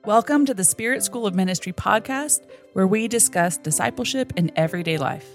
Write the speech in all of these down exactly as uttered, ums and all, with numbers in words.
Welcome to the Spirit School of Ministry podcast, where we discuss discipleship in everyday life.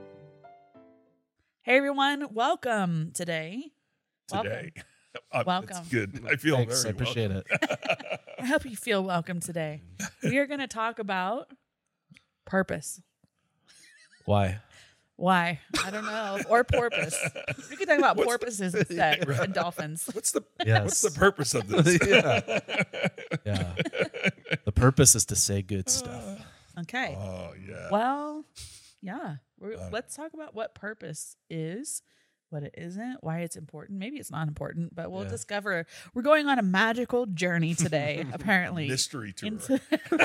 Hey, everyone. Welcome today. Today. Welcome. welcome. That's good. I feel Thanks, very I appreciate welcome. it. I hope you feel welcome today. We are going to talk about purpose. Why? Why? I don't know. Or porpoise. We could talk about What's porpoises the, instead right. and dolphins. What's the Yes. What's the purpose of this? yeah. yeah. The purpose is to say good stuff. Okay. Oh yeah. Well, yeah. We're, Uh, let's talk about what purpose is, what it isn't, why it's important. Maybe it's not important, but we'll Yeah. discover. We're going on a magical journey today, apparently. Mystery tour. Into-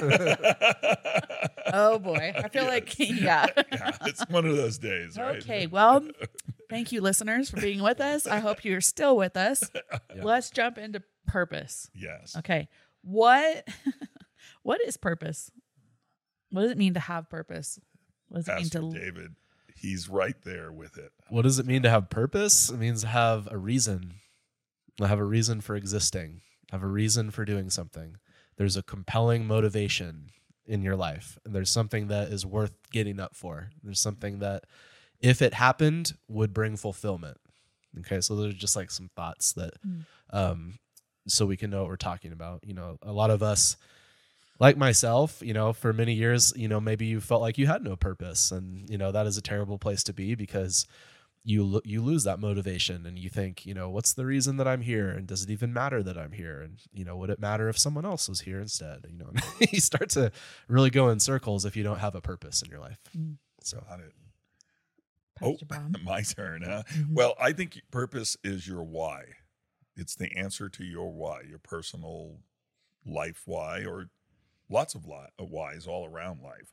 oh boy. I feel like, yeah. Yeah, it's one of those days, right? Okay. Well, thank you, listeners, for being with us. I hope you're still with us. Yeah. Let's jump into purpose. Yes. Okay. What what is purpose? What does it mean to have purpose? What does Pastor it mean to David, he's right there with it. What does it mean to have purpose? It means to have a reason. To have a reason for existing. Have a reason for doing something. There's a compelling motivation in your life. And there's something that is worth getting up for. There's something that, if it happened, would bring fulfillment. Okay, so those are just like some thoughts that, Mm. um, so we can know what we're talking about. You know, a lot of us, like myself, you know, for many years, you know, maybe you felt like you had no purpose, and you know that is a terrible place to be because you lo- you lose that motivation, and you think, you know, what's the reason that I'm here, and does it even matter that I'm here, and you know, would it matter if someone else was here instead? You know, you start to really go in circles if you don't have a purpose in your life. Mm. So Got it. Pastor Oh, Bob? my turn, huh? Mhm. Well, I think purpose is your why. It's the answer to your why, your personal life why, or lots of li- uh, whys all around life.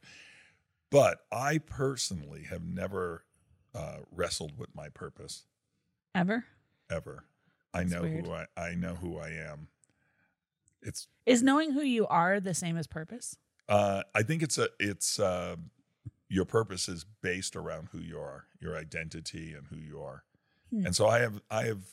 But I personally have never uh, wrestled with my purpose Ever? ever. I That's know weird. who I I know who I am. It's Is knowing who you are the same as purpose? uh, I think it's a it's uh, your purpose is based around who you are, your identity and who you are. Hmm. And so I have I have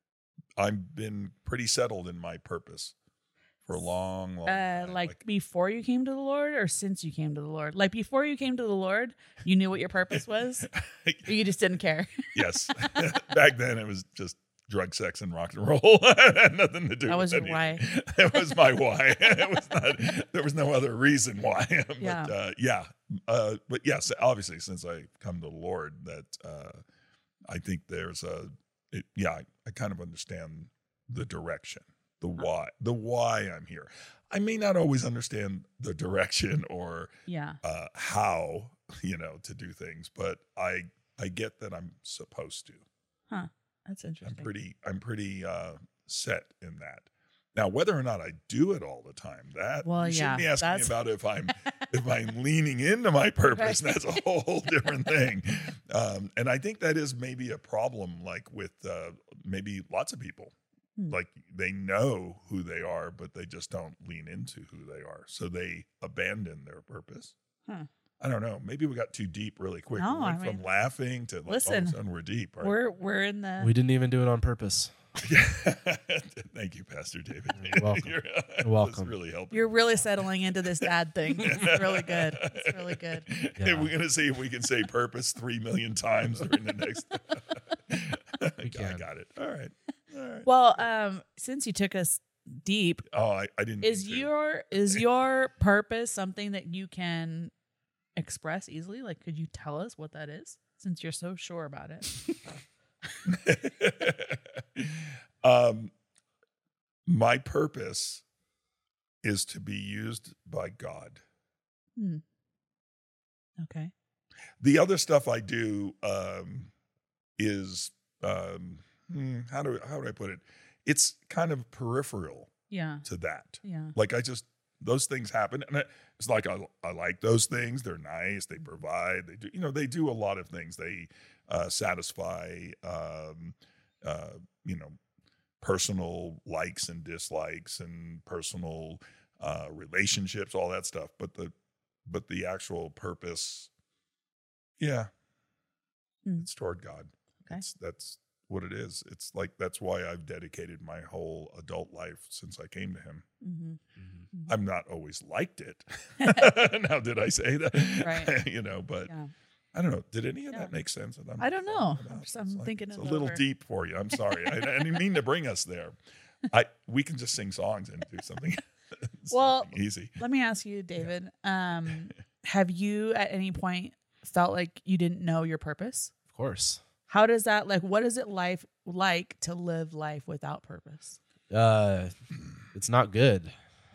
I've been pretty settled in my purpose for a long, long Uh, time. like, before you came to the Lord or since you came to the Lord? Like before you came to the Lord, you knew what your purpose was? Or you just didn't care? yes. Back then it was just drug, sex, and rock and roll. It had nothing to do That with was your any- why. That was my why. It was not, there was no other reason why. but Yeah. uh, yeah. Uh, but yes, obviously since I come to the Lord, that uh, I think there's a it, yeah, I, I kind of understand the direction, the why, the why I'm here. I may not always understand the direction or Yeah. uh, how, you know, to do things, but I I get that I'm supposed to. That's I'm interesting. pretty I'm pretty uh, set in that. Now, whether or not I do it all the time, that Well, you shouldn't yeah, be asking that's- me about if I'm if I'm leaning into my purpose. Right. That's a whole different thing. Um, and I think that is maybe a problem, like with uh, maybe lots of people. Hmm. Like they know who they are, but they just don't lean into who they are, so they abandon their purpose. Huh. I don't know. Maybe we got too deep really quick. No, we went I from mean- laughing to like, all of Listen, a sudden we're deep. Right? We're we're in the we didn't even do it on purpose. Thank you, Pastor David. You're welcome. You're, You're welcome. This really helped. You're really settling into this dad thing. It's really good. It's really good. Yeah. We're going to see if we can say purpose three million times during the next. We I can. got it. All right. All right. Well, um, since you took us deep, Oh, I, I didn't. is mean to. your is your purpose something that you can express easily? Like, could you tell us what that is? Since you're so sure about it. um, my purpose is to be used by God. Hmm. Okay. The other stuff I do um, is um, hmm, how do how do I put it? It's kind of peripheral Yeah. to that. Yeah. Like I just those things happen, and it's like I I like those things. They're nice. They provide. They do you know they do a lot of things. They uh, satisfy um, uh, you know personal likes and dislikes and personal uh, relationships, all that stuff. But the but the actual purpose, yeah, Hmm. it's toward God. Okay. It's, that's what it is. It's like, that's why I've dedicated my whole adult life since I came to him. Mm-hmm. Mhm. I've not always liked it. Now, did I say that? Right. You know, but Yeah. I don't know. Did any of Yeah. that make sense? That I'm I don't know. talking I'm about? just- I'm It's like- thinking it's a it little over. deep for you. I'm sorry. I, I didn't mean to bring us there. I we can just sing songs and do something, Well, something easy. Let me ask you, David. Um, have you at any point felt like you didn't know your purpose? Of course. How does that like? What is it life like to live life without purpose? Uh, it's not good.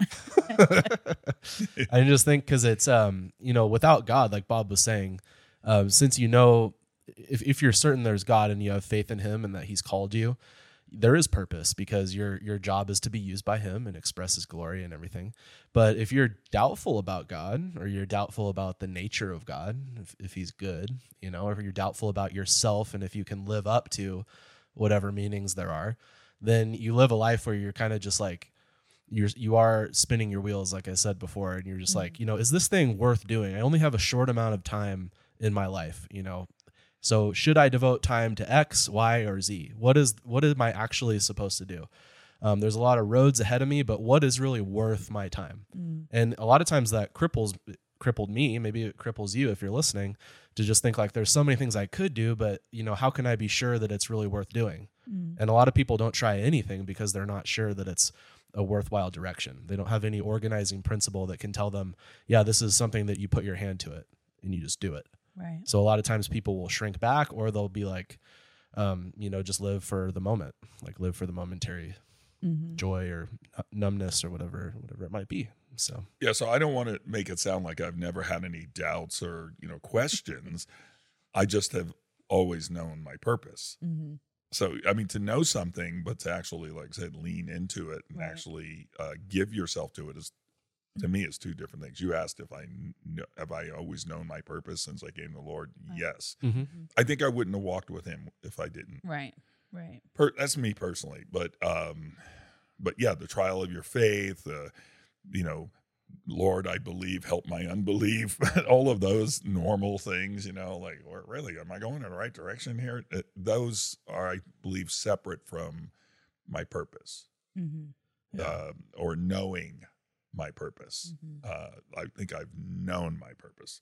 I just think because it's um you know, without God, like Bob was saying, um since you know, if if you're certain there's God and you have faith in Him and that He's called you, there is purpose because your your job is to be used by Him and express His glory and everything. But if you're doubtful about God, or you're doubtful about the nature of God, if, if He's good, you know, or if you're doubtful about yourself and if you can live up to whatever meanings there are, then you live a life where you're kind of just like, you're you are spinning your wheels, like I said before, and you're just Mhm. like, you know, is this thing worth doing? I only have a short amount of time in my life, you know. So should I devote time to X, Y, or Z? What is what am I actually supposed to do? Um, there's a lot of roads ahead of me, but what is really worth my time? Mm. And a lot of times that cripples crippled me. Maybe it cripples you if you're listening, to just think like there's so many things I could do, but you know, how can I be sure that it's really worth doing? Mm. And a lot of people don't try anything because they're not sure that it's a worthwhile direction. They don't have any organizing principle that can tell them, yeah, this is something that you put your hand to it and you just do it. Right. So a lot of times people will shrink back, or they'll be like, um, you know, just live for the moment, like live for the momentary Mm-hmm. joy or numbness or whatever, whatever it might be. So Yeah, so I don't want to make it sound like I've never had any doubts or, you know, questions. I just have always known my purpose. Mm-hmm. So, I mean, to know something, but to actually, like I said, lean into it and Right. actually uh, give yourself to it is, to me, is two different things. You asked if I kn- have I always known my purpose since I came to the Lord. Right. Yes, mm-hmm. I think I wouldn't have walked with Him if I didn't. Right. Right. Per- that's me personally, but um, but yeah, the trial of your faith, uh, you know, Lord, I believe, help my unbelief, all of those normal things, you know, like, or really, am I going in the right direction here? Uh, those are, I believe, separate from my purpose, Mm-hmm. Yeah. uh, or knowing my purpose. Mm-hmm. Uh, I think I've known my purpose.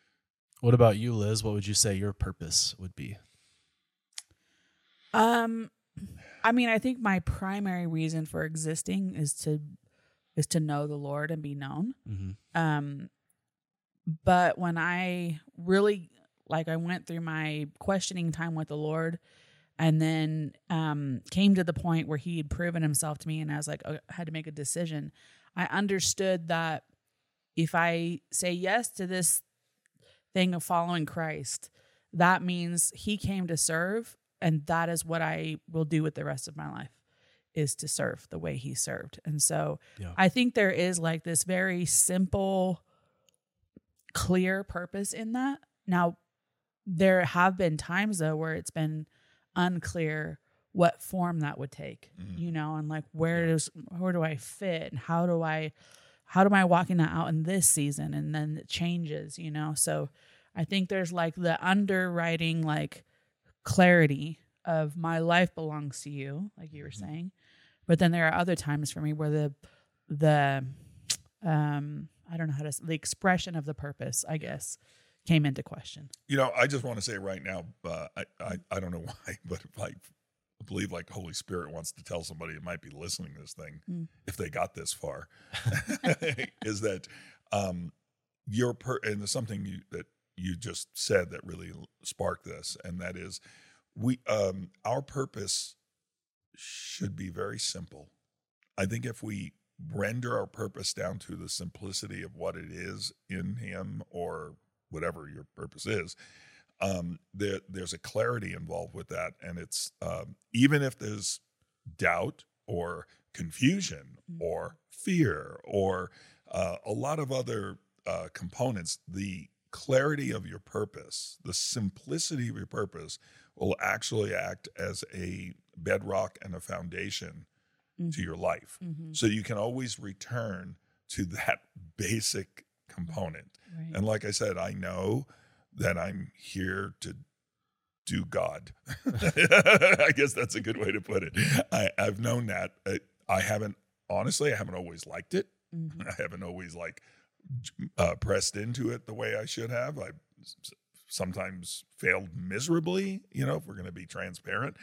What about you, Liz? What would you say your purpose would be? Um, I mean, I think my primary reason for existing is to is to know the Lord and be known. Mm-hmm. Um, but when I really like, I went through my questioning time with the Lord, and then um came to the point where He had proven Himself to me, and I was like, oh, I had to make a decision. I understood that if I say yes to this thing of following Christ, that means He came to serve. And that is what I will do with the rest of my life, is to serve the way He served. And so Yeah. I think there is like this very simple, clear purpose in that. Now, there have been times though where it's been unclear what form that would take, Mhm. you know, and like where does where do I fit, and how do I how am I walking that out in this season, and then it changes, you know. So I think there's like the underwriting like clarity of my life belongs to You, like you were Mhm. saying, but then there are other times for me where the the um I don't know how to s- the expression of the purpose, I guess, came into question. You know, I just want to say right now, uh, I, I I don't know why, but if I believe like the Holy Spirit wants to tell somebody that might be listening to this thing, Mm. if they got this far, is that um, your per and there's something you, that you just said that really sparked this, and that is we um, our purpose should be very simple. I think if we render our purpose down to the simplicity of what it is in Him, or whatever your purpose is, um, there, there's a clarity involved with that. And it's um, even if there's doubt or confusion Mhm. or fear or uh, a lot of other uh, components, the clarity of your purpose, the simplicity of your purpose will actually act as a bedrock and a foundation to your life. Mm-hmm. So you can always return to that basic component. Right. And like I said, I know that I'm here to do God. I guess that's a good way to put it. I, I've known that. I, I haven't, honestly, I haven't always liked it. Mm-hmm. I haven't always like uh, pressed into it the way I should have. I sometimes failed miserably, you know, if we're going to be transparent.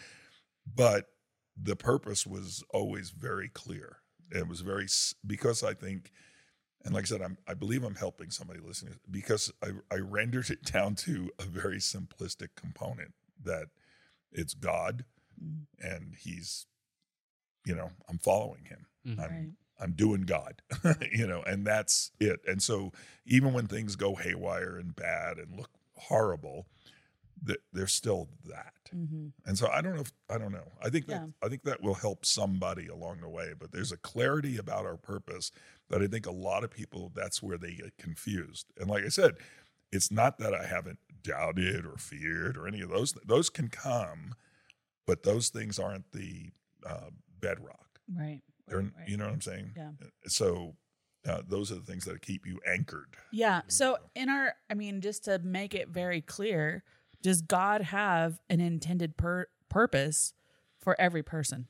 But the purpose was always very clear. It was very, because I think, and like I said, I'm, I believe I'm helping somebody listening, because I, I rendered it down to a very simplistic component that it's God, mm. and he's, you know, I'm following him. Mm-hmm. I'm, right. I'm doing God, you know, and that's it. And so even when things go haywire and bad and look horrible, that there's still that. Mm-hmm. And so I don't know if, I don't know. I think that, yeah. I think that will help somebody along the way, but there's a clarity about our purpose that I think a lot of people, that's where they get confused. And like I said, it's not that I haven't doubted or feared or any of those, those can come, but those things aren't the uh, bedrock. Right. They're, right. You know what I'm saying? Yeah. So uh, those are the things that keep you anchored. Yeah. So in our, I mean, just to make it very clear, does God have an intended pur- purpose for every person?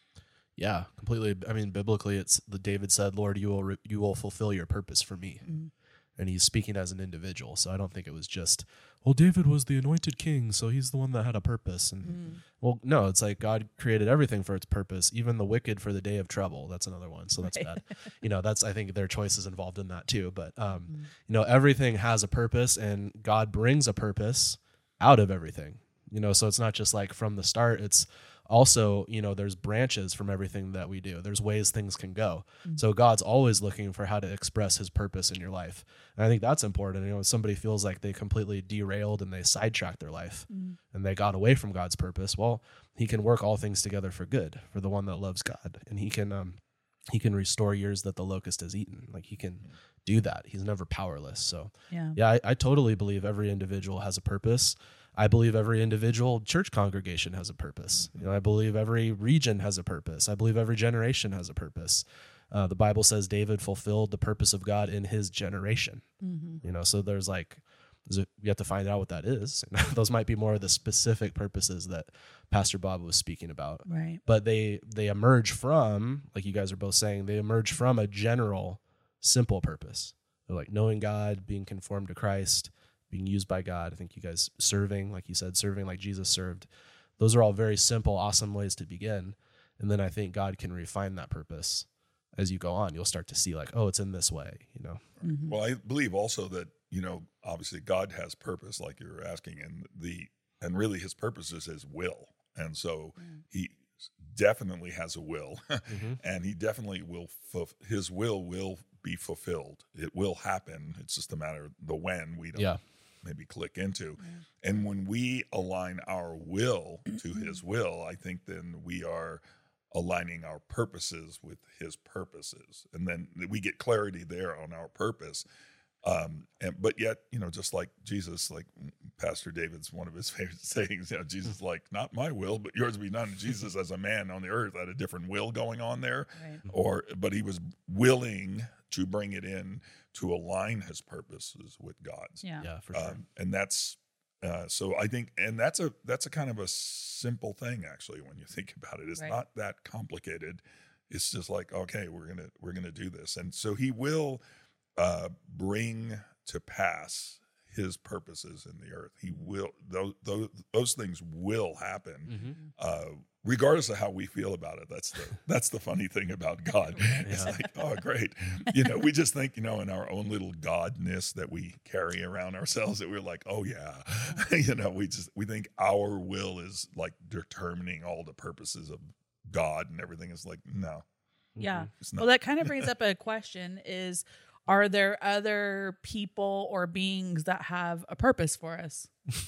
Yeah, completely. I mean, biblically, it's the David said, "Lord, you will re- you will fulfill your purpose for me," mm-hmm. and he's speaking as an individual. So I don't think it was just, well, David was the anointed king, so he's the one that had a purpose. And mm-hmm. well, no, it's like God created everything for its purpose, even the wicked for the day of trouble. That's another one. So that's right. bad. You know, that's I think there are choices involved in that too. But um, mm-hmm. you know, everything has a purpose, and God brings a purpose out of everything, you know, so it's not just like from the start, it's also, you know, there's branches from everything that we do. There's ways things can go. Mm-hmm. So God's always looking for how to express his purpose in your life. And I think that's important. You know, if somebody feels like they completely derailed and they sidetracked their life mm-hmm. and they got away from God's purpose, well, he can work all things together for good for the one that loves God. And he can, um, he can restore years that the locust has eaten. Like he can do that. He's never powerless. So yeah, yeah I, I totally believe every individual has a purpose. I believe every individual church congregation has a purpose. You know, I believe every region has a purpose. I believe every generation has a purpose. Uh, the Bible says David fulfilled the purpose of God in his generation. Mm-hmm. You know, so there's like, there's a, you have to find out what that is. Those might be more of the specific purposes that Pastor Bob was speaking about. Right. But they they emerge from, like you guys are both saying, they emerge from a general, simple purpose. They're like knowing God, being conformed to Christ, being used by God. I think you guys serving, like you said, serving like Jesus served. Those are all very simple, awesome ways to begin. And then I think God can refine that purpose as you go on. You'll start to see like, oh, it's in this way, you know? Mm-hmm. Well, I believe also that, you know, obviously God has purpose, like you were asking, and the, and really his purpose is his will. And so mm. he definitely has a will mm-hmm. and he definitely will, fu- his will will be fulfilled. It will happen. It's just a matter of the when we don't yeah. maybe click into. Yeah. And when we align our will to his will, I think then we are aligning our purposes with his purposes. And then we get clarity there on our purpose. Um, and, but yet, you know, just like Jesus, like Pastor David's one of his favorite sayings, you know, Jesus, like, not my will, but yours be done. Jesus as a man on the earth had a different will going on there, right. or, but he was willing to bring it in to align his purposes with God's. Yeah, yeah for sure. Um, and that's, uh, so I think, and that's a, that's a kind of a simple thing, actually, when you think about it. It's right. not that complicated. It's just like, okay, we're going to, we're going to do this. And so he will, Uh, bring to pass his purposes in the earth. He will; those those, those things will happen, mm-hmm. uh, regardless of how we feel about it. That's the that's the funny thing about God. yeah. It's like, oh, great, you know. We just think, you know, in our own little godness that we carry around ourselves, that we're like, oh yeah, you know. We just we think our will is like determining all the purposes of God and everything. Is like, no, yeah. Well, that kind of brings up a question: is are there other people or beings that have a purpose for us?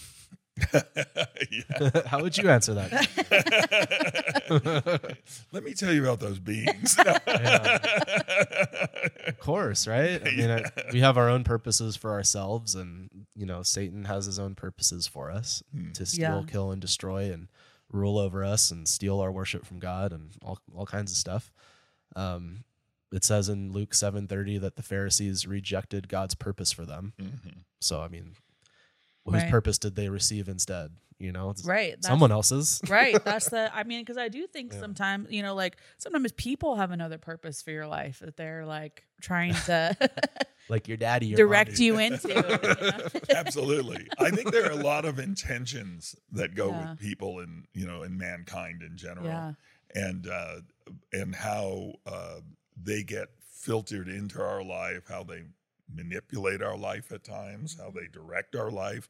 How would you answer that? Let me tell you about those beings. Yeah. Of course, right? I mean, I, we have our own purposes for ourselves, and you know, Satan has his own purposes for us mm. to steal, yeah. kill, and destroy, and rule over us, and steal our worship from God, and all all kinds of stuff. Um, It says in Luke seven thirty that the Pharisees rejected God's purpose for them. Mm-hmm. So, I mean, whose Right. purpose did they receive instead? You know, it's Right. That's, someone else's. right. That's the, I mean, because I do think Yeah. sometimes, you know, like sometimes people have another purpose for your life that they're like trying to Like your daddy, your direct mommy. you into. You know? Absolutely. I think there are a lot of intentions that go Yeah. with people and, you know, in mankind in general. Yeah. And uh, and how uh, they get filtered into our life, how they manipulate our life at times, how they direct our life.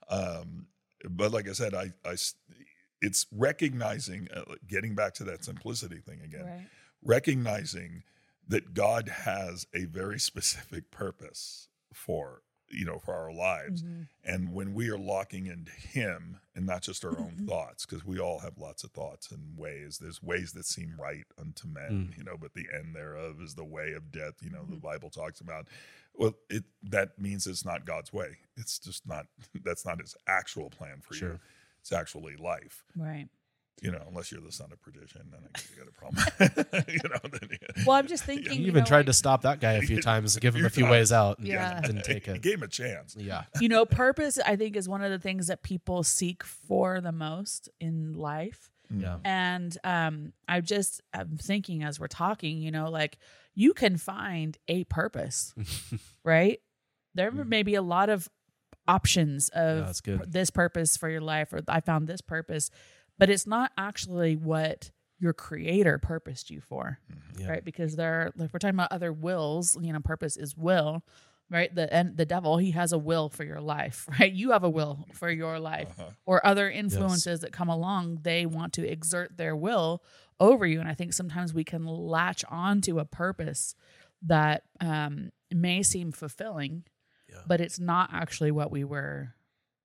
Um, but like I said, I, I s- it's recognizing, uh, getting back to that simplicity thing again, Right. recognizing that God has a very specific purpose for, you know, for our lives. Mhm. And when we are locking into him and not just our own Mhm. thoughts, because we all have lots of thoughts and ways, there's ways that seem right unto men, Mm. you know, but the end thereof is the way of death, you know, the Mhm. Bible talks about. Well, it that means it's not God's way. It's just not, that's not his actual plan for Sure. you. It's actually life. Right. You know, unless you're the son of perdition, then I guess you got a problem. you know, then you, Well, I'm just thinking. You you even know, tried like, to stop that guy a few times, give him Few a few times. ways out. and Yeah. Didn't take he it. gave him a chance. Yeah. you know, purpose, I think, is one of the things that people seek for the most in life. Yeah. And um, I just, I'm thinking as we're talking, you know, like you can find a purpose, right? There Mhm. may be a lot of options of Yeah, that's good. pur- this purpose for your life, or I found this purpose, but it's not actually what your creator purposed you for, Yeah. right? Because there, like we're talking about other wills, you know, purpose is will, right? The and the devil, he has a will for your life, right? You have a will for your life, Uh-huh. or other influences that come along. They want to exert their will over you, and I think sometimes we can latch on to a purpose that um, may seem fulfilling, Yeah. but it's not actually what we were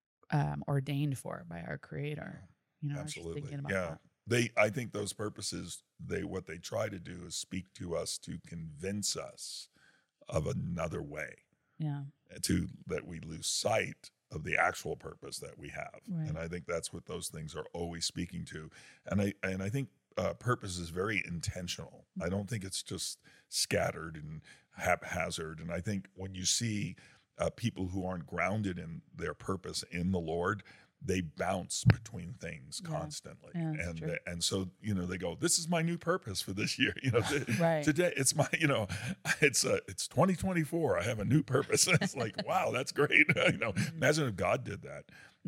um, ordained for by our creator. You know, I was just Absolutely. thinking about Yeah. that. They I think those purposes, they what they try to do is speak to us to convince us of another way, Yeah. to that we lose sight of the actual purpose that we have. Right. And I think that's what those things are always speaking to. And I and I think uh, purpose is very intentional. I don't think it's just scattered and haphazard. And I think when you see uh, people who aren't grounded in their purpose in the Lord, they bounce between things Yeah. constantly. Yeah, that's and true. and so, you know, they go, this is my new purpose for this year. You know, th- Right. today it's my, you know, it's uh, it's twenty twenty-four. I have a new purpose. And it's like, wow, that's great. you know, Mm-hmm. imagine if God did that.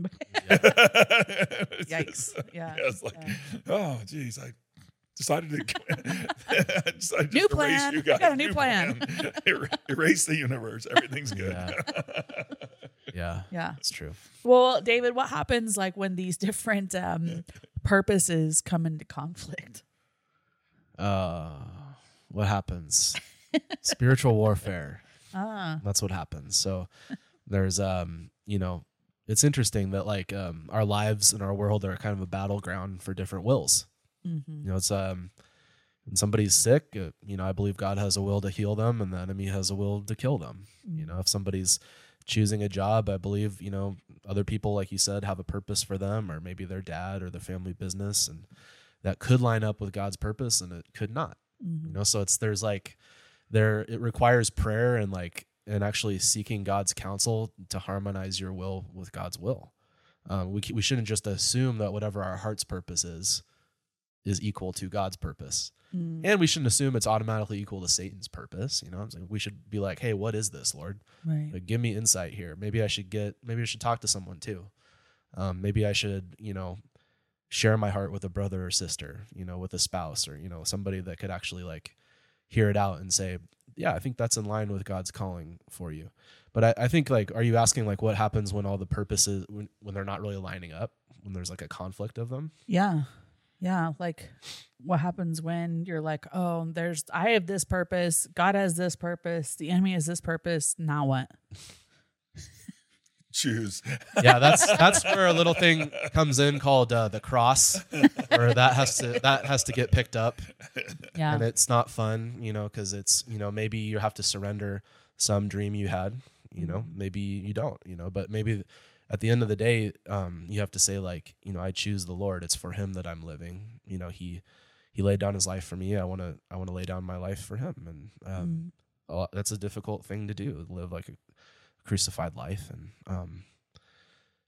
It's Yikes. just- Yeah. yeah, it's like, Yeah. oh, geez, I decided to I decided New just erase plan. you I guys. got a new plan. Er- erase the universe. Everything's good. Yeah. Yeah. Yeah. That's true. Well, David, what happens like when these different um, purposes come into conflict? Uh, what happens? Spiritual warfare. Ah. That's what happens. So there's, um, you know, it's interesting that like um, our lives and our world are kind of a battleground for different wills. Mm-hmm. You know, it's um, when somebody's sick, uh, you know, I believe God has a will to heal them, and the enemy has a will to kill them. You know, if somebody's choosing a job, I believe, you know, other people, like you said, have a purpose for them, or maybe their dad or their family business, and that could line up with God's purpose, and it could not. Mm-hmm. You know, so it's there's like there it requires prayer and like and actually seeking God's counsel to harmonize your will with God's will. Um, we we shouldn't just assume that whatever our heart's purpose is is equal to God's purpose. Mm. And we shouldn't assume it's automatically equal to Satan's purpose. You know, I'm saying we should be like, hey, what is this, Lord? Right. Like, give me insight here. Maybe I should get, maybe I should talk to someone too. Um, maybe I should, you know, share my heart with a brother or sister, you know, with a spouse, or, you know, somebody that could actually like hear it out and say, yeah, I think that's in line with God's calling for you. But I, I think like, are you asking like what happens when all the purposes, when, when they're not really lining up, when there's like a conflict of them? Yeah. Yeah. Like what happens when you're like, oh, there's, I have this purpose. God has this purpose. The enemy has this purpose. Now what? Choose. Yeah, that's that's where a little thing comes in called uh, the cross, where that has to that has to get picked up, Yeah. and it's not fun, you know, because it's, you know, maybe you have to surrender some dream you had, you know, maybe you don't, you know, but maybe at the end of the day, um, you have to say like, you know, I choose the Lord. It's for Him that I'm living. You know, He He laid down His life for me. I want to I want to lay down my life for Him, and um, Mm. a lot, that's a difficult thing to do. Live like a crucified life, and um,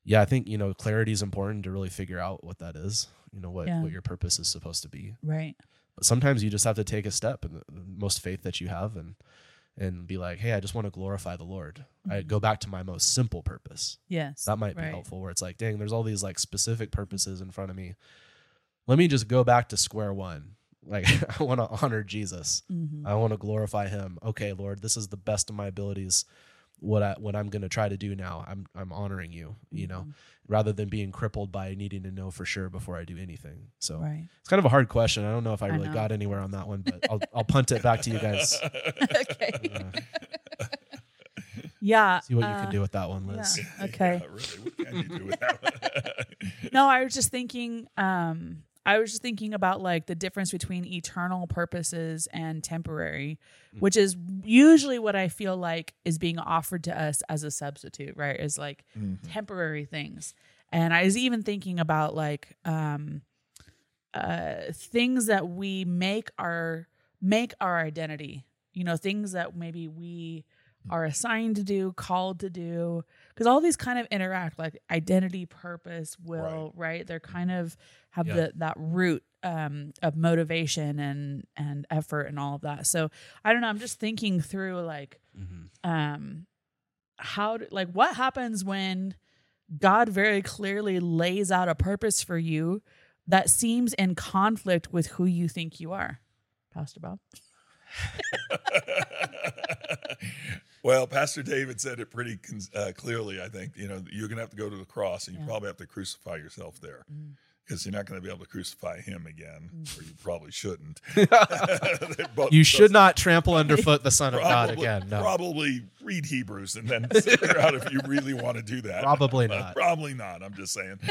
yeah, I think, you know, clarity is important to really figure out what that is, you know, what, Yeah. what your purpose is supposed to be. Right. But sometimes you just have to take a step in the, the most faith that you have and, and be like, hey, I just want to glorify the Lord. I Mhm. go back to my most simple purpose. Yes. That might be right. helpful, where it's like, dang, there's all these like specific purposes in front of me. Let me just go back to square one. Like, I want to honor Jesus. Mhm. I want to glorify him. Okay, Lord, this is the best of my abilities. What I what I'm going to try to do now, I'm I'm honoring you, you know, Mhm. rather than being crippled by needing to know for sure before I do anything. So Right. it's kind of a hard question. I don't know if I I really know. got anywhere on that one, but I'll I'll punt it back to you guys. Okay. Uh, Yeah. see what you uh, can do with that one, Liz. yeah. Okay. Yeah, really, what can you do with that one? No, I was just thinking, um, I was just thinking about like the difference between eternal purposes and temporary, which is usually what I feel like is being offered to us as a substitute, right? Is like Mhm. temporary things. And I was even thinking about like um uh things that we make our make our identity, you know, things that maybe we are assigned to do, called to do, because all these kind of interact, like identity, purpose, will, right? They're kind of have Yeah. the that root um of motivation and and effort and all of that. So I don't know, I'm just thinking through like Mhm. um how do, like what happens when God very clearly lays out a purpose for you that seems in conflict with who you think you are. Pastor Bob. Well, Pastor David said it pretty con- uh, clearly, I think. You know, you're going to have to go to the cross, and you Yeah. probably have to crucify yourself there, Mm. because you're not going to be able to crucify him again, Mm. or you probably shouldn't. They're both- You should not trample underfoot the Son of God Probably, again. No, probably read Hebrews and then figure out if you really want to do that. Probably Uh, not. probably not. I'm just saying.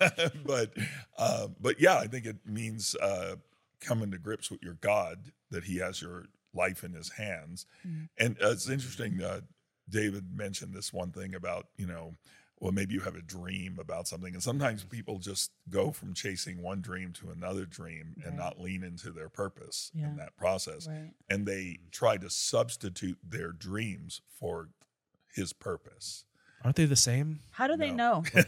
but uh, but yeah, I think it means uh, coming to grips with your God, that He has your life in His hands. Mhm. And uh, it's interesting. Uh, David mentioned this one thing about, you know, well, maybe you have a dream about something, and sometimes people just go from chasing one dream to another dream and Right. not lean into their purpose Yeah. in that process, Right. and they try to substitute their dreams for His purpose. Aren't they the same? How do they No. know?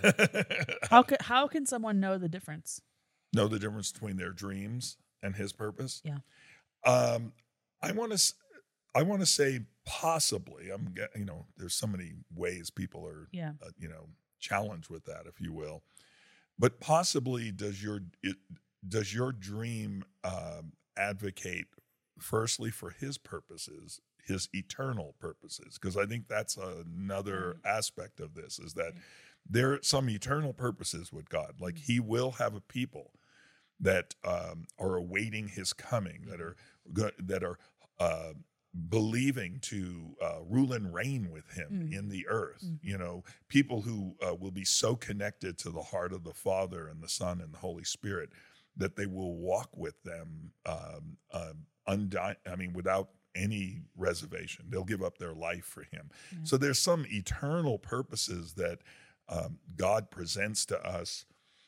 How can how can someone know the difference? Know the difference between their dreams and His purpose? Yeah. Um, I want to. I want to say possibly. I'm. get- You know, there's so many ways people are. Yeah. Uh, you know, challenged with that, if you will. But possibly, does your it, does your dream um, advocate firstly for His purposes, His eternal purposes? Because I think that's another aspect of this, is that there are some eternal purposes with God. Like He will have a people that um, are awaiting His coming, that are go- that are uh, believing to uh, rule and reign with Him Mhm. in the earth. Mhm. You know, people who uh, will be so connected to the heart of the Father and the Son and the Holy Spirit that they will walk with them um, um, undying. I mean, without any reservation, they'll give up their life for Him. Yeah. So there's some eternal purposes that um, God presents to us.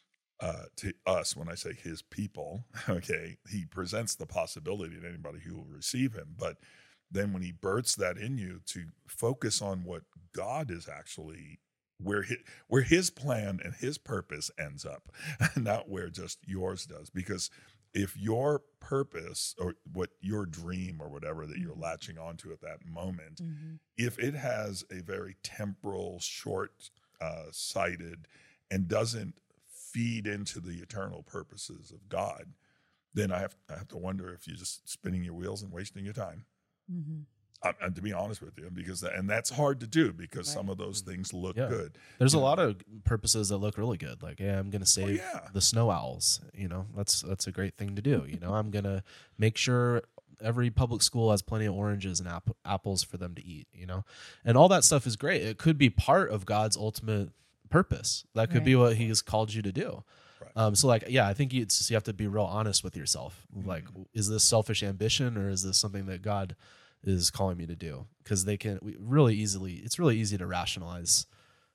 Uh, to us, when I say His people, okay, He presents the possibility to anybody who will receive Him. But then when He births that in you, to focus on what God is actually, where his, where His plan and His purpose ends up, not where just yours does. Because if your purpose, or what your dream or whatever that you're Mhm. latching onto at that moment, Mhm. if it has a very temporal, short uh, sighted, and doesn't feed into the eternal purposes of God, then I have I have to wonder if you're just spinning your wheels and wasting your time. Mhm. Uh, and to be honest with you, because that, and that's hard to do, because some Right. of those things look Yeah. good. There's a You know. lot of purposes that look really good. Like, yeah, I'm gonna save yeah. the snow owls. You know, that's that's a great thing to do. You know, I'm gonna make sure every public school has plenty of oranges and app- apples for them to eat. You know, and all that stuff is great. It could be part of God's ultimate purpose. That could be Right. what He's called you to do. Right. Um, so, like, yeah, I think it's just, you have to be real honest with yourself. Like, Mm-hmm. is this selfish ambition, or is this something that God is calling me to do? Because they can we really easily, it's really easy to rationalize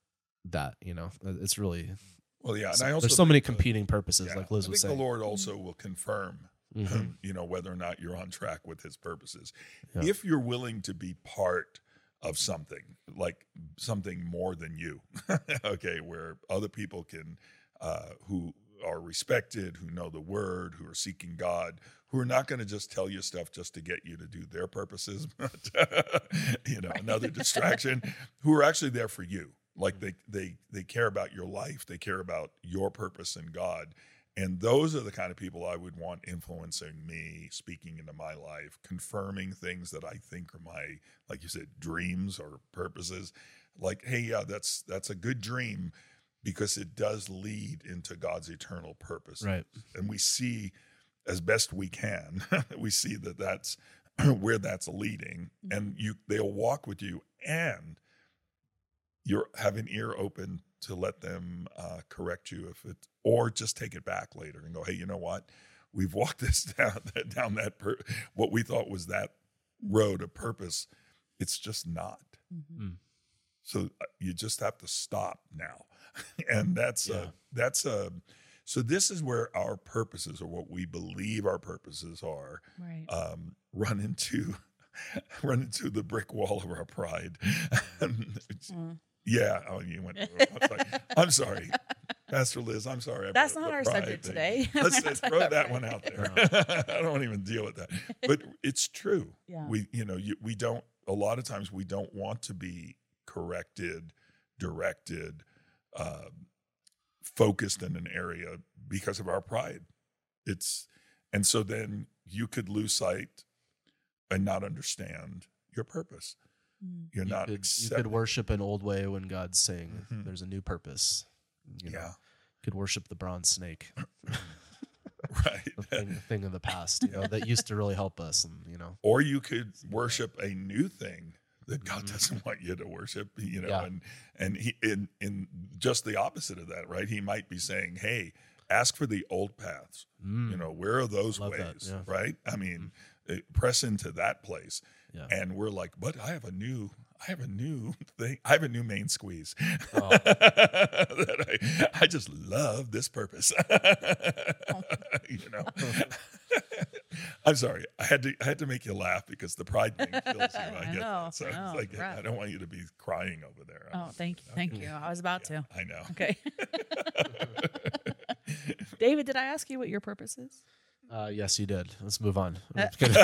that. You know, it's really Well, yeah, and so- I also there's so many think, uh, competing purposes, yeah, like Liz I was think saying. the Lord also will confirm, Mhm. you know, whether or not you're on track with His purposes. Yeah. If you're willing to be part of something, like something more than you. Okay, where other people can, uh, who are respected, who know the word, who are seeking God, who are not going to just tell you stuff just to get you to do their purposes, but, you know, another distraction, who are actually there for you. Like they, they, they care about your life. They care about your purpose in God. And those are the kind of people I would want influencing me, speaking into my life, confirming things that I think are my, like you said, dreams or purposes. Like, hey, yeah, that's that's a good dream because it does lead into God's eternal purpose. Right. And we see, as best we can, we see that that's where that's leading. And you, they'll walk with you, and you have an ear open to let them uh, correct you if it, or just take it back later and go, hey, you know what? We've walked this down, down that, per, what we thought was that road of purpose. It's just not. Mm-hmm. So uh, you just have to stop now. And that's, Yeah. uh, that's, uh, so this is where our purposes, or what we believe our purposes are, Right. um, run into, run into the brick wall of our pride. Mm. Yeah. Oh, you went. I'm sorry. I'm sorry. Pastor Liz, I'm sorry. I That's brought not the our pride subject thing. today. Let's, We're let's not throw talking that about one out pride. there. I don't even deal with that. But it's true. Yeah. We, you know, you, we don't, a lot of times we don't want to be corrected, directed, um, focused in an area because of our pride. It's, and so then you could lose sight and not understand your purpose. Mm. You're You not could, you accepting. could worship an old way when God's saying Mhm. there's a new purpose. You know, Yeah. you could worship the bronze snake, Right. a thing, a thing of the past, you know, that used to really help us. And, you know, Or you could worship a new thing that God Mhm. doesn't want you to worship, you know, Yeah. and and he in in just the opposite of that, right? He might be saying, hey, ask for the old paths. Mm. You know, where are those Love ways, that, yeah. right? I mean, uh, press into that place. Yeah. And we're like, but I have a new, I have a new thing. I have a new main squeeze. Oh. that I, I just love this purpose. You know, I'm sorry. I had to, I had to make you laugh because the pride thing kills you. I, I get know, that. So I know, it's like, right. I don't want you to be crying over there. Oh, thank you. Thank you. I was about to. I know. Okay. David, did I ask you what your purpose is? Uh, yes, you did. Let's move on. I'm Uh, just kidding.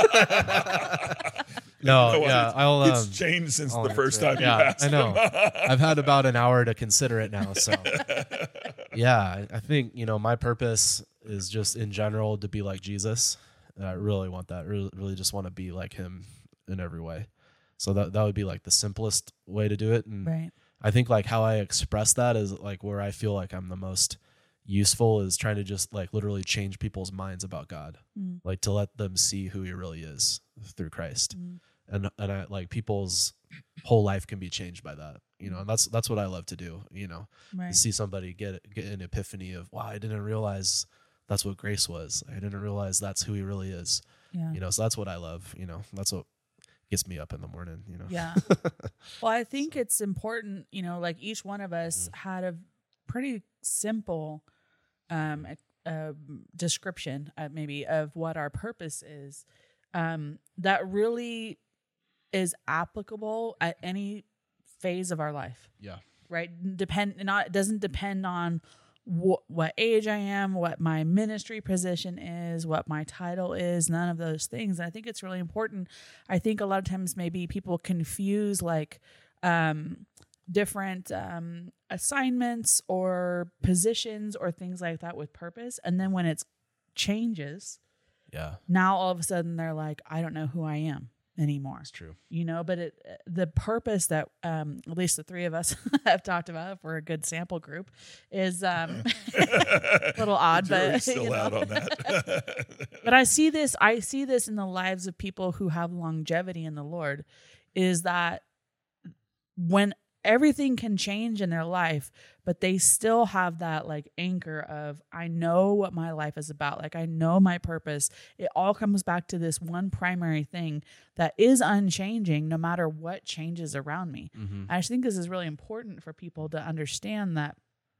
no, You know what? yeah, It's- I'll. it's Um, changed since I'll the first answer time it. you Yeah, asked. I know. him. I've had about an hour to consider it now. So, yeah, I, I think, you know, my purpose is just in general to be like Jesus. And I really want that. Really, really just want to be like him in every way. So that that would be like the simplest way to do it. And Right. I think like how I express that is like where I feel like I'm the most useful is trying to just like literally change people's minds about God, Mm. like to let them see who he really is through Christ. Mm. And, and I like people's whole life can be changed by that, you know, and that's, that's what I love to do, you know, Right. see somebody get, get an epiphany of, wow, I didn't realize that's what grace was. I didn't realize that's who he really is, Yeah. you know? So that's what I love, you know, that's what gets me up in the morning, you know? Yeah. Well, I think it's important, you know, like each one of us had a pretty simple um, uh, description, uh, maybe, of what our purpose is, um, that really is applicable at any phase of our life, Yeah. right? Depend not it doesn't depend on wh- what age I am, what my ministry position is, what my title is, none of those things. And I think it's really important. I think a lot of times maybe people confuse like um, different um, assignments or positions or things like that with purpose. And then when it changes, Yeah. now all of a sudden they're like, I don't know who I am anymore. That's true. You know, but it, the purpose that um, at least the three of us have talked about, if we're a good sample group, is um, a little odd, The jury's but still you know. out on that. But I see this. I see this in the lives of people who have longevity in the Lord, is that when everything can change in their life, but they still have that like anchor of, I know what my life is about. Like I know my purpose. It all comes back to this one primary thing that is unchanging no matter what changes around me. Mm-hmm. I just think this is really important for people to understand that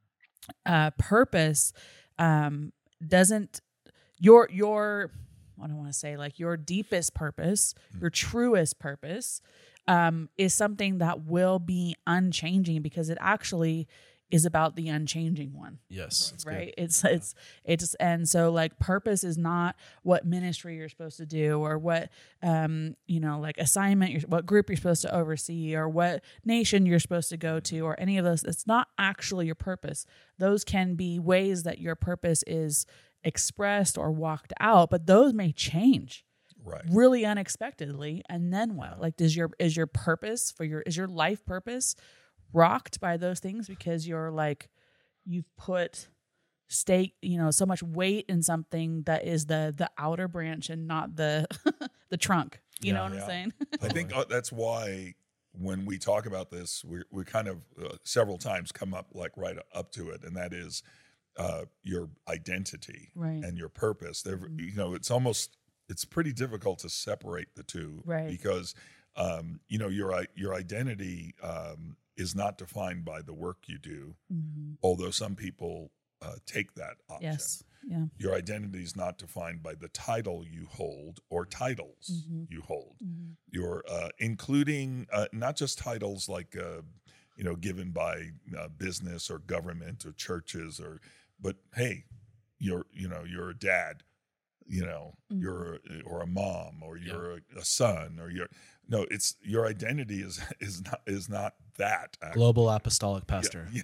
uh, purpose um, doesn't your your I don't want to say like your deepest purpose, your truest purpose um, is something that will be unchanging because it actually is about the unchanging one. Yes. That's Right. good. It's, it's, it's, and so like purpose is not what ministry you're supposed to do or what, um, you know, like assignment, you're, what group you're supposed to oversee or what nation you're supposed to go to or any of those. It's not actually your purpose. Those can be ways that your purpose is expressed or walked out, but those may change Right. really unexpectedly. And then what? Like, does your, is your purpose for your, is your life purpose rocked by those things because you're like, you've put stake, you know, so much weight in something that is the the outer branch and not the the trunk. You Yeah. know what Yeah. I'm saying? I think uh, that's why when we talk about this, we we kind of uh, several times come up like right up to it, and that is uh, your identity Right. and your purpose. They're, you know, it's almost it's pretty difficult to separate the two, Right. because um, you know your i- your identity um, is not defined by the work you do, Mhm. although some people uh, take that option. Yes. Yeah. Your identity is not defined by the title you hold or titles Mhm. you hold. Mhm. You're uh, including uh, not just titles like uh, you know given by uh, business or government or churches, or but hey, you're you know you're a dad, you know Mhm. you're or a mom, or you're a, a son, or you're no. It's your identity is is not is not that actually. Global apostolic pastor. Yeah,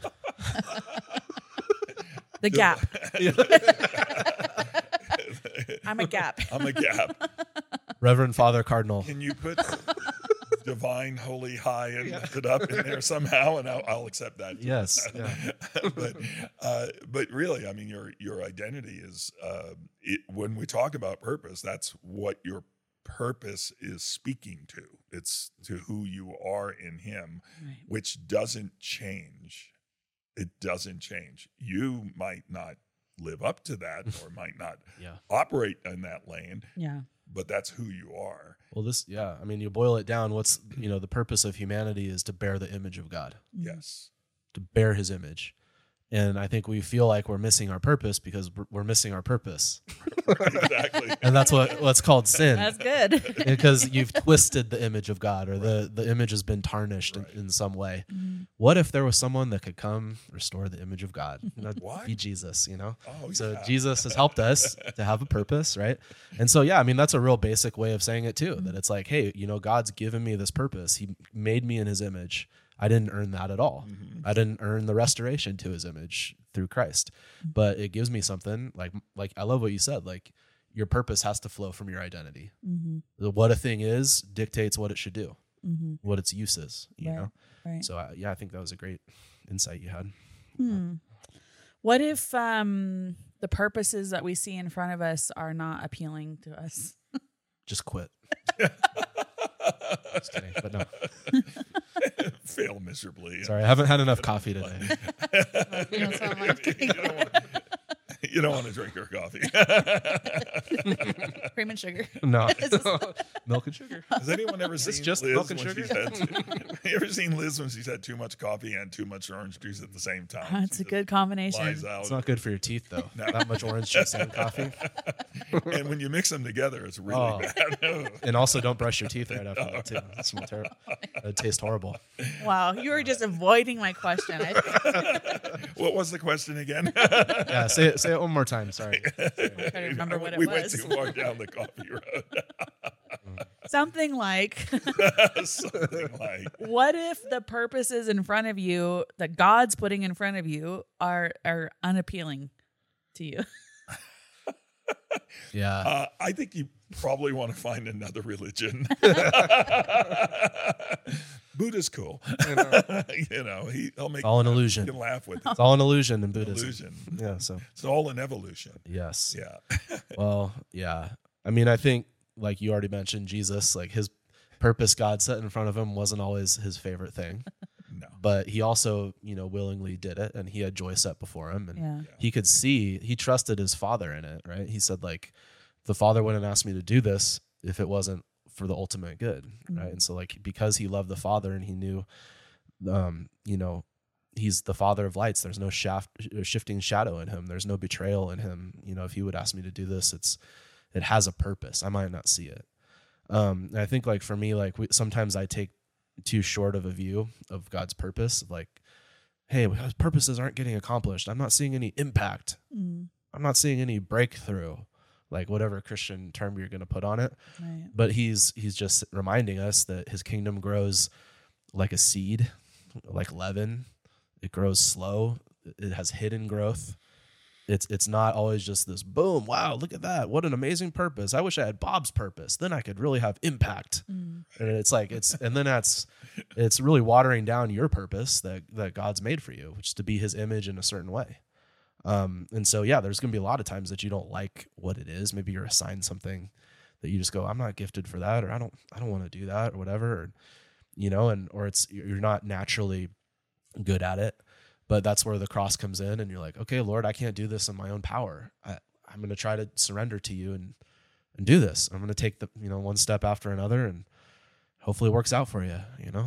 The gap. yeah. I'm a gap. I'm a gap. Reverend Father Cardinal. Can you put divine, holy, high, and lifted up in there somehow, and I'll, I'll accept that. Yes. Yeah. but uh, but really, I mean, your your identity is uh, it, when we talk about purpose, that's what your purpose is speaking to. It's to who you are in Him, Right. which doesn't change. It doesn't change. You might not live up to that, or might not Yeah. operate in that lane, Yeah. but that's who you are. Well, this, yeah. I mean, you boil it down. What's, you know, the purpose of humanity is to bear the image of God, Mhm. Yes. to bear his image. And I think we feel like we're missing our purpose because we're- we're missing our purpose. Exactly. And that's what, what's called sin. That's good. Because you've twisted the image of God, or the, the image has been tarnished Right. in, in some way. Mhm. What if there was someone that could come restore the image of God? You know, What? be Jesus, you know? Oh, So yeah. Jesus has helped us to have a purpose, right? And so, yeah, I mean, that's a real basic way of saying it too, that it's like, hey, you know, God's given me this purpose. He made me in his image. I didn't earn that at all. Mhm. I didn't earn the restoration to his image through Christ, but it gives me something like, like, I love what you said, like your purpose has to flow from your identity. Mhm. The- What a thing is dictates what it should do, Mhm. what its use is, you Right. know? Right. So I, yeah, I think that was a great insight you had. Hmm. What if um, the purposes that we see in front of us are not appealing to us? Just quit. Just kidding, but no. Fail miserably. Sorry, I haven't had enough coffee today. You know, so I'm like, you, don't want, you don't want to drink her coffee. cream and sugar. No, It's just- milk and sugar. Has anyone ever this seen just Liz milk and when sugar? she's had? You ever seen Liz when she's had too much coffee and too much orange juice at the same time? That's She a just good combination. Lies out. It's not good for your teeth though. No. That much orange juice and coffee. And when you mix them together, it's really Oh. bad. And also, don't brush your teeth right after that too. That smell terrible. It tastes horrible. Wow, you were just avoiding my question. I think. What was the question again? Yeah, say it. Say it one more time. Sorry. I'm trying to remember what it we was. went too far down the coffee road. Something like, Something like, what if the purposes in front of you that God's putting in front of you are are unappealing to you? Yeah. uh, I think you probably want to find another religion. Buddha's cool. You know, he, he'll make All an you illusion. can laugh with it. It's all an illusion in Buddhism. Illusion. Yeah. So It's all an evolution. yes. Yeah. Well, yeah. I mean, I think like you already mentioned, Jesus, like his purpose God set in front of him wasn't always his favorite thing, No. but he also, you know, willingly did it, and he had joy set before him, and Yeah. he could see, he trusted his father in it, right? He said like, the father wouldn't ask me to do this if it wasn't for the ultimate good, right? Mhm. And so like, because he loved the father and he knew, um, you know, he's the father of lights. There's no shaft, shifting shadow in him. There's no betrayal in him. You know, if he would ask me to do this, it's, it has a purpose. I might not see it. Um, and I think like for me, like we, sometimes I take too short of a view of God's purpose. Of like, hey, God's purposes aren't getting accomplished. I'm not seeing any impact. Mm. I'm not seeing any breakthrough, like whatever Christian term you're going to put on it. Right. But he's he's just reminding us that his kingdom grows like a seed, like leaven. It grows slow. It has hidden growth. It's it's not always just this boom, wow, look at that. What an amazing purpose. I wish I had Bob's purpose. Then I could really have impact. Mm. And it's like it's and then that's it's really watering down your purpose that that God's made for you, which is to be his image in a certain way. Um, and so yeah, there's gonna be a lot of times that you don't like what it is. Maybe you're assigned something that you just go, I'm not gifted for that, or I don't I don't want to do that, or whatever, or, you know, and or it's you're not naturally good at it. But that's where the cross comes in, and you're like, okay, Lord, I can't do this in my own power. I, I'm going to try to surrender to you and and do this. I'm going to take the you know one step after another, and hopefully it works out for you. You know,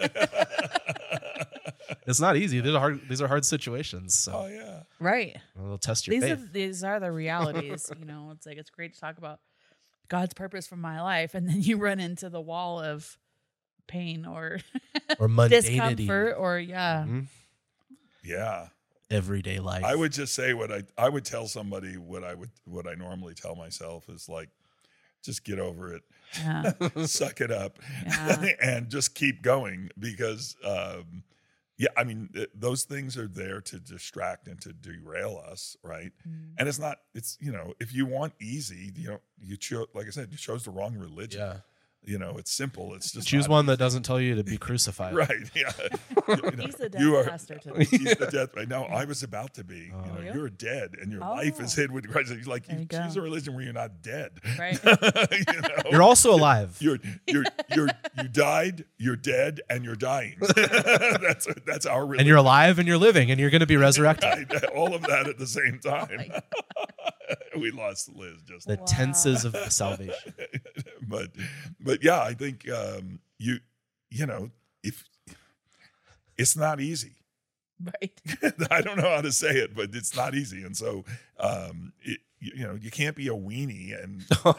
it's not easy. These are hard. These are hard situations. So Oh yeah. Right. it'll test your These are faith. these are the realities. You know, it's like it's great to talk about God's purpose for my life, and then you run into the wall of pain or Or mundanity, discomfort, or yeah. Mhm. Yeah. everyday life. I would just say what I I would tell somebody what I would what I normally tell myself is like, just get over it, Yeah. suck it up, Yeah. and just keep going because um, yeah, I mean th- those things are there to distract and to derail us, right? Mm. And it's not it's you know if you want easy, you know you chose like I said you chose the wrong religion. yeah. You know it's simple. It's just Choose not one that doesn't tell you to be crucified. right. Yeah, you know, He's the death you are- pastor to me. He's the death. Right now, I was about to be. Oh. you know, Yeah. you're dead, and your Oh. life is hid with Christ. It's like There you you go. choose a religion where you're not dead. Right. you know, You're also alive. you're you're you're you died, you're dead, and you're dying. that's that's our religion. And you're alive and you're living and you're going to be resurrected. Right? All of that at the same Oh time. my we lost Liz just The Wow. tenses of salvation. but but yeah, I think um, you you know if it's not easy. Right. I don't know how to say it, but it's not easy, and so um, it, you, you know you can't be a weenie and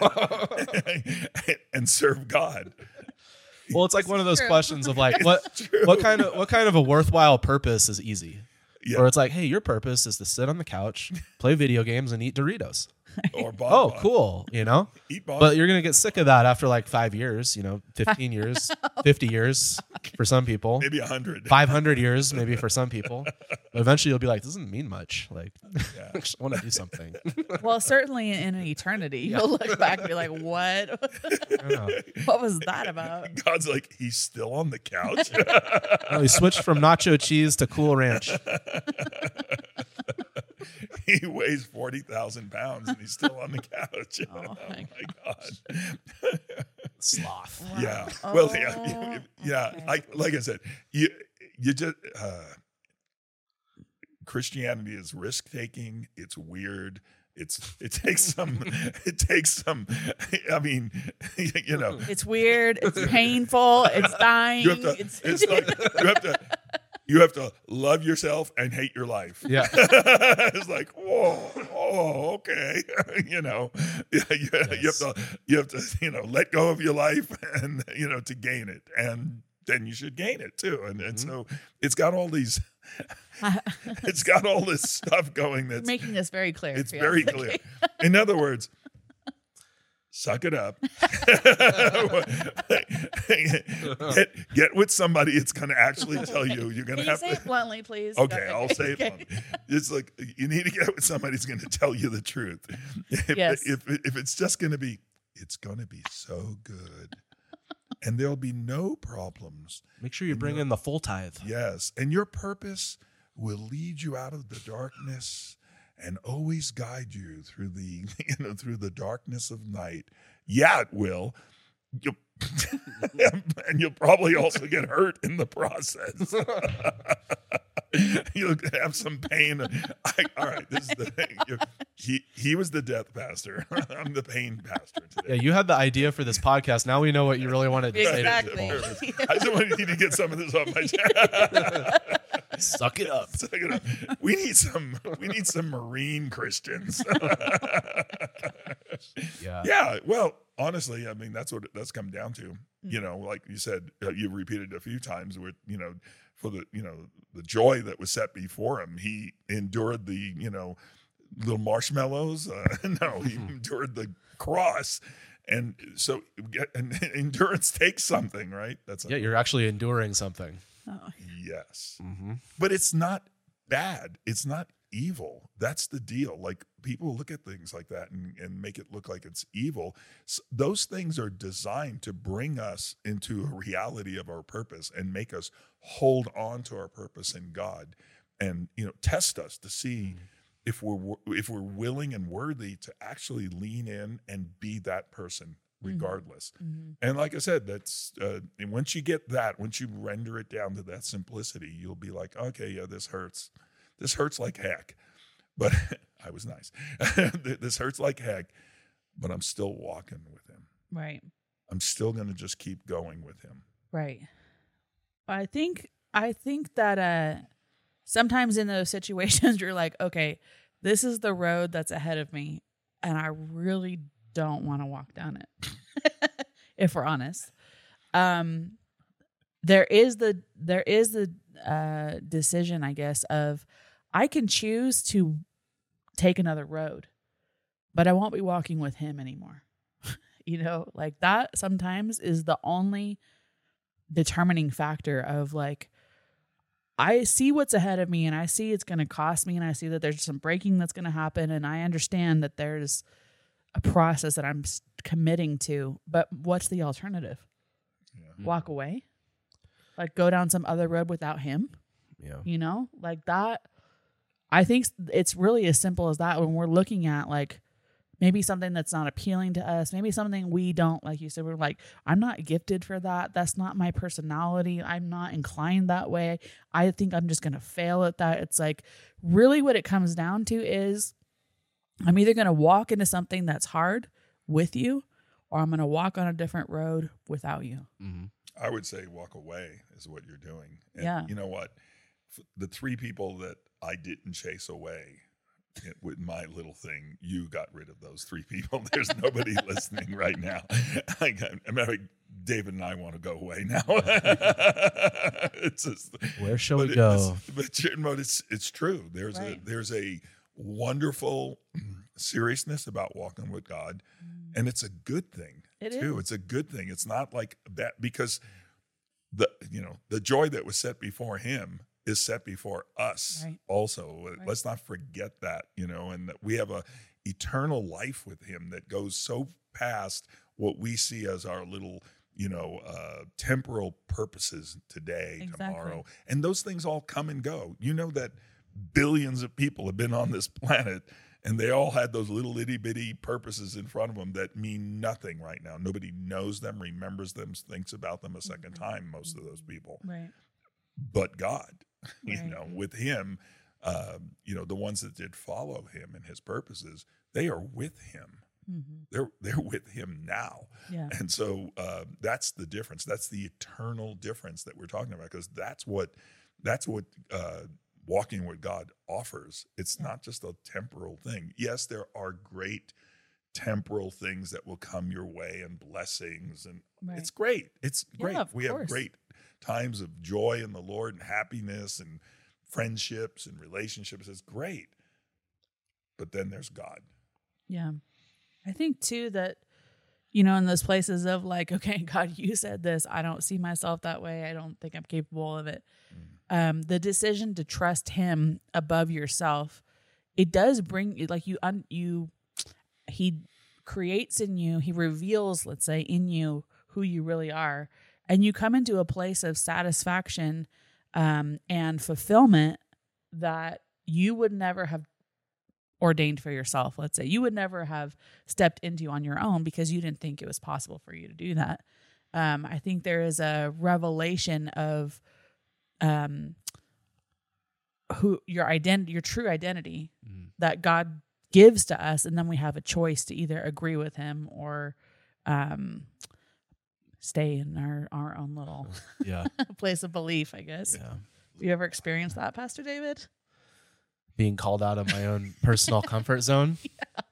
and serve God. Well, it's like one of those True. questions of like what True. what kind of what kind of a worthwhile purpose is easy? Yeah. Or it's like, hey, your purpose is to sit on the couch, play video games, and eat Doritos. or Oh, bonbon. cool, you know. Eat bonbon. But you're gonna get sick of that after like five years, you know, fifteen years, fifty years for some people, maybe a hundred. five hundred years maybe for some people. But eventually you'll be like, this doesn't mean much. Like, Yeah. I just want to do something. Well, certainly in an eternity, you'll look back and be like, "What? I don't know. What was that about?" God's like, he's still on the couch. Oh, he switched from nacho cheese to Cool Ranch. He weighs forty thousand pounds and he's still on the couch. Oh, Oh, my my God. Sloth. Wow. Yeah. Well, Oh, yeah. Yeah. okay. I, like I said, you, you just, uh, Christianity is risk taking. It's weird. It's, it takes some, it takes some, I mean, you know, It's weird. It's painful. It's dying. you have to, it's, it's like, you have to, you have to love yourself and hate your life. Yeah. It's like, whoa, oh, okay. you know, you, you, you have Yes. to, you have to, you know, let go of your life and, you know, to gain it. And then you should gain it too. And, and Mhm. so it's got all these, it's got all this stuff going that's, making this very clear. it's Yeah. very clear. In other words, suck it up. get, get with somebody. It's going to actually tell you you're going to Can you have say to. it bluntly, please? Okay, I'll say it. Okay. bluntly. It's like you need to get with somebody who's going to tell you the truth. If, Yes. if, if it's just going to be, it's going to be so good, and there'll be no problems. Make sure you bring in the full tithe. Yes, and your purpose will lead you out of the darkness and always guide you through the you know through the darkness of night. Yeah, it will. You'll, and you'll probably also get hurt in the process. You'll have some pain. I, all right, this is the thing. You- He he was the death pastor. I'm the pain pastor Yeah, today. you had the idea for this podcast. Now we know what you really wanted to Exactly. say. I just want you to get some of this off my chest. Suck it up. So, you know, we need some we need some Marine Christians. Yeah. Yeah, well, honestly, I mean, that's what it does come down to. Mm. You know, like you said, uh, you've repeated a few times where, you know, for the, you know, the joy that was set before him, he endured the, you know, little marshmallows. Uh, no, he endured the cross. And so and endurance takes something, right? That's Yeah, you're actually enduring something. Oh, yes. Mm-hmm. But it's not bad. It's not evil. That's the deal. Like people look at things like that and, and make it look like it's evil. S those things are designed to bring us into a reality of our purpose and make us hold on to our purpose in God, and you know, test us to see if we're if we're willing and worthy to actually lean in and be that person regardless. mm-hmm. And like I said, that's uh, and once you get that, once you render it down to that simplicity, you'll be like, okay, yeah, this hurts. This hurts like heck. But I was nice. This hurts like heck, but I'm still walking with him. Right. I'm still going to just keep going with him. Right. I think I think that uh sometimes in those situations you're like, okay, this is the road that's ahead of me, and I really don't want to walk down it. If we're honest. Um there is the there is the uh decision, I guess, of I can choose to take another road, but I won't be walking with him anymore. You know, like that sometimes is the only determining factor of like, I see what's ahead of me and I see it's going to cost me and I see that there's some breaking that's going to happen. And I understand that there's a process that I'm committing to, but what's the alternative? Yeah. Walk away? Like go down some other road without him? Yeah. You know, like that. I think it's really as simple as that when we're looking at like maybe something that's not appealing to us, maybe something we don't, like you said, we're like, I'm not gifted for that. That's not my personality. I'm not inclined that way. I think I'm just going to fail at that. It's like really what it comes down to is I'm either going to walk into something that's hard with you or I'm going to walk on a different road without you. Mm-hmm. I would say walk away is what you're doing. And Yeah. you know what? F- The three people that I didn't chase away it- with my little thing, you got rid of those three people. There's nobody listening right now. I got, I mean, David and I want to go away now. It's just, Where shall but we it- go? It's, but, you know, it's it's true. There's Right. a there's a wonderful seriousness about walking with God, and it's a good thing It too. is. It's a good thing. It's not like that because the you know the joy that was set before him is set before us Right. also. Right. Let's not forget that, you know, and that we have a eternal life with him that goes so past what we see as our little, you know, uh, temporal purposes today, Exactly. tomorrow. And those things all come and go. You know that billions of people have been on this planet and they all had those little itty bitty purposes in front of them that mean nothing right now. Nobody knows them, remembers them, thinks about them a second time, most of those people. Right. But God, you Right. know, with him, um, you know, the ones that did follow him and his purposes, they are with him. Mm-hmm. They're they're with him now. Yeah. And so uh, that's the difference. That's the eternal difference that we're talking about, because that's what that's what uh, walking with God offers. It's Yeah. not just a temporal thing. Yes, there are great temporal things that will come your way and blessings, and Right. it's great. It's Yeah, great. of we course. have great times of joy in the Lord and happiness and friendships and relationships. It's great. But then there's God. Yeah. I think too that, you know, in those places of like, okay, God, you said this. I don't see myself that way. I don't think I'm capable of it. Um, the decision to trust him above yourself, it does bring you like you, un, you, he creates in you, he reveals, let's say, in you who you really are. And you come into a place of satisfaction um, and fulfillment that you would never have ordained for yourself. Let's say you would never have stepped into on your own because you didn't think it was possible for you to do that. Um, I think there is a revelation of um, who your identity, your true identity Mm. that God gives to us. And then we have a choice to either agree with him or um, stay in our, our own little Yeah. place of belief, I guess. Yeah. You ever experienced that, Pastor David? Being called out of my own personal comfort zone.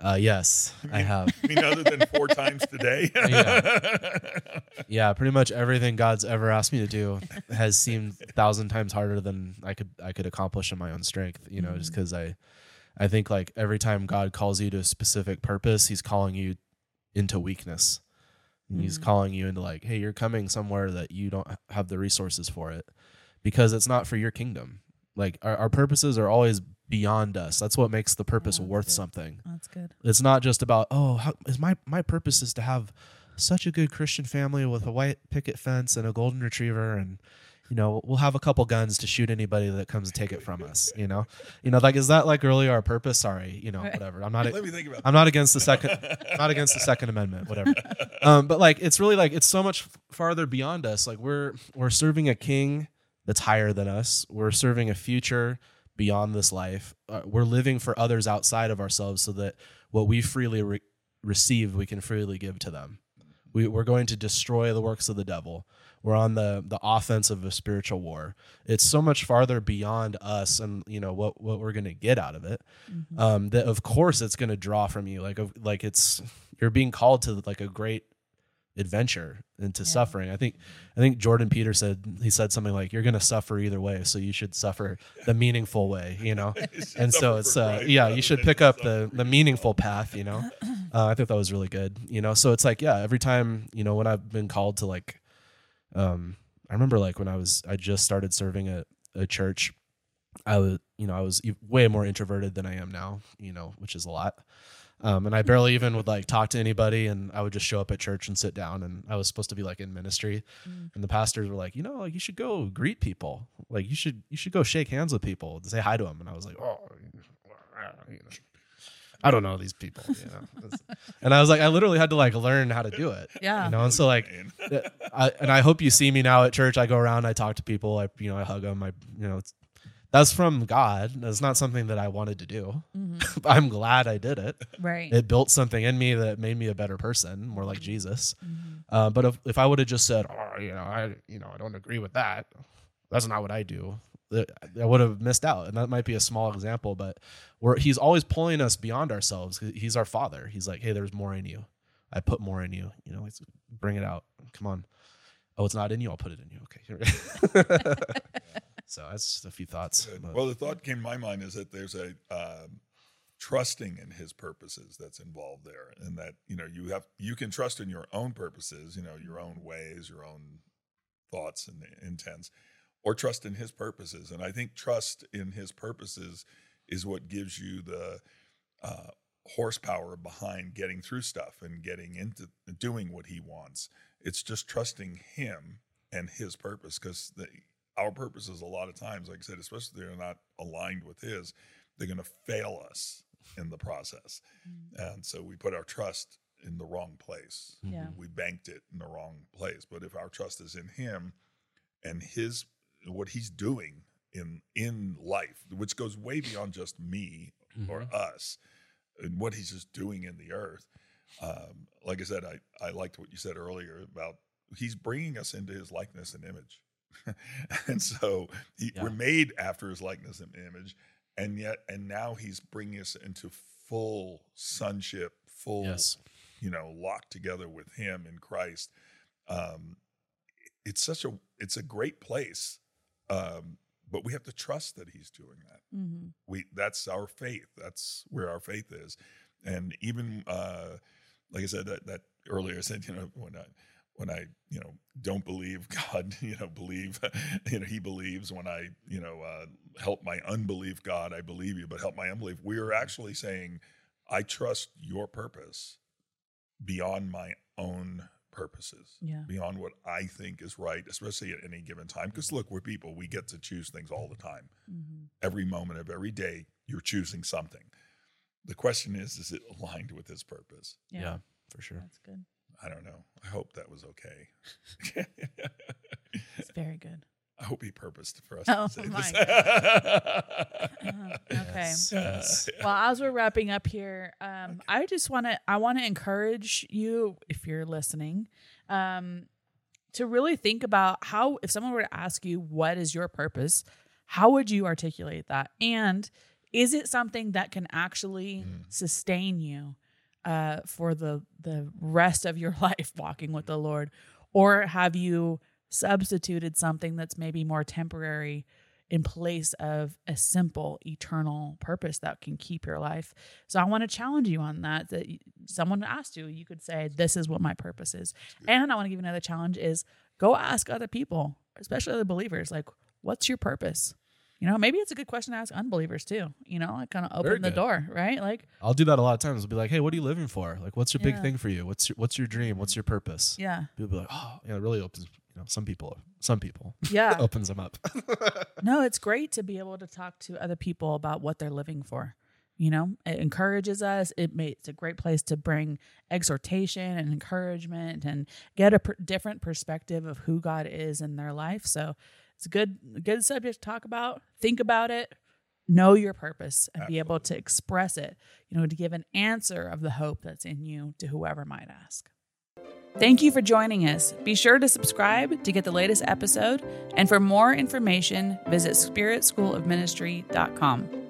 Uh, yes, I have. I mean, other than four times today. Yeah. Yeah, pretty much everything God's ever asked me to do has seemed a thousand times harder than I could I could accomplish in my own strength. You know, Mhm. just because I, I think like every time God calls you to a specific purpose, He's calling you into weakness. And He's Mhm. calling you into like, hey, you're coming somewhere that you don't have the resources for it, because it's not for your kingdom. Like our, our purposes are always beyond us. That's what makes the purpose that's worth good. something. That's good. It's not just about, oh, how, is my my purpose is to have such a good Christian family with a white picket fence and a golden retriever, and you know we'll have a couple guns to shoot anybody that comes and take it from us. You know, you know, like is that like really our purpose? Sorry, you know, Right. whatever. I'm not. Let me think about I'm not against the second. Not against the Second Amendment. Whatever. Um, but like it's really like it's so much farther beyond us. Like we're we're serving a king that's higher than us. We're serving a future beyond this life. Uh, we're living for others outside of ourselves, so that what we freely re- receive, we can freely give to them. We, we're going to destroy the works of the devil. We're on the the offense of a spiritual war. It's so much farther beyond us, and you know what what we're going to get out of it. Mhm. Um, that of course it's going to draw from you. Like of- like it's you're being called to like a great adventure into Yeah. suffering. I think I think Jordan Peter said he said something like, "You're going to suffer either way, so you should suffer the meaningful way." You know. And so it's uh, yeah, you should pick up the the meaningful path, you know. Uh, I think that was really good, you know. So it's like yeah, every time you know when I've been called to like, um, I remember like when I was I just started serving at a church, I was you know I was e- way more introverted than I am now, you know, which is a lot. Um, and I barely even would like talk to anybody, and I would just show up at church and sit down. And I was supposed to be like in ministry, Mm. and the pastors were like, you know, like you should go greet people, like you should you should go shake hands with people, say hi to them. And I was like, oh, you know, I don't know these people, you know. And I was like, I literally had to like learn how to do it, Yeah. you know. And so like, Man. I, and I hope you see me now at church. I go around, I talk to people, I you know, I hug them, I you know, it's, that's from God. That's not something that I wanted to do. Mhm. I'm glad I did it. Right. It built something in me that made me a better person, more like Jesus. Mhm. Uh, but if, if I would have just said, oh, you know, I, you know, I don't agree with that. That's not what I do. I would have missed out. And that might be a small example, but we're, he's always pulling us beyond ourselves. He's our father. He's like, hey, there's more in you. I put more in you. You know, let's bring it out. Come on. Oh, it's not in you. I'll put it in you. Okay. So that's just a few thoughts. Good. But- Well, the thought came to my mind is that there's a um, trusting in His purposes that's involved there, and that you know you have you can trust in your own purposes, you know, your own ways, your own thoughts and intents, or trust in His purposes. And I think trust in His purposes is what gives you the uh, horsepower behind getting through stuff and getting into doing what He wants. It's just trusting Him and His purpose, because our purposes a lot of times, like I said, especially if they're not aligned with His, they're going to fail us in the process. And so we put our trust in the wrong place. Yeah. We banked it in the wrong place. But if our trust is in Him and His what He's doing in in life, which goes way beyond just me or Mhm. us, and what He's just doing in the earth. Um, like I said, I, I liked what you said earlier about He's bringing us into His likeness and image. And so he, Yeah. we're made after His likeness and image, and yet, and now He's bringing us into full sonship, full, Yes. you know, locked together with Him in Christ. Um, it's such a, it's a great place. Um, but we have to trust that He's doing that. Mhm. We, that's our faith. That's where our faith is. And even, uh, like I said, that, that earlier I said, you know, when I, when I, you know, don't believe God, you know, believe, you know, He believes. When I, you know, uh, help my unbelief, God, I believe You, but help my unbelief. We are actually saying, I trust Your purpose beyond my own purposes, Yeah. beyond what I think is right, especially at any given time. Because look, we're people, we get to choose things all the time. Mhm. Every moment of every day, you're choosing something. The question is, is it aligned with His purpose? Yeah. Yeah, for sure. That's good. I don't know. I hope that was okay. It's very good. I hope He purposed for us Oh, to say my this. Uh, okay. Yes, yes. Well, as we're wrapping up here, um, I just want to I want to encourage you, if you're listening, um, to really think about how, if someone were to ask you what is your purpose, how would you articulate that? And is it something that can actually Mm. sustain you uh, for the the rest of your life walking with the Lord? Or have you substituted something that's maybe more temporary in place of a simple eternal purpose that can keep your life? So I want to challenge you on that, that someone asked you, you could say, this is what my purpose is. And I want to give you another challenge is go ask other people, especially other believers, like, what's your purpose? You know, maybe it's a good question to ask unbelievers too, you know, like kind of open Very the good. door, right? Like, I'll do that a lot of times. I'll be like, hey, what are you living for? Like, what's your big Yeah. thing for you? What's your, what's your dream? What's your purpose? yeah, People be like, oh, yeah, it really opens, you know, some people, some people yeah. opens them up. No, it's great to be able to talk to other people about what they're living for. You know, it encourages us. It may, it's a great place to bring exhortation and encouragement and get a per- different perspective of who God is in their life. So it's a good, good subject to talk about. Think about it. Know your purpose and be able to express it, you know, to give an answer of the hope that's in you to whoever might ask. Thank you for joining us. Be sure to subscribe to get the latest episode. And for more information, visit spirit school of ministry dot com.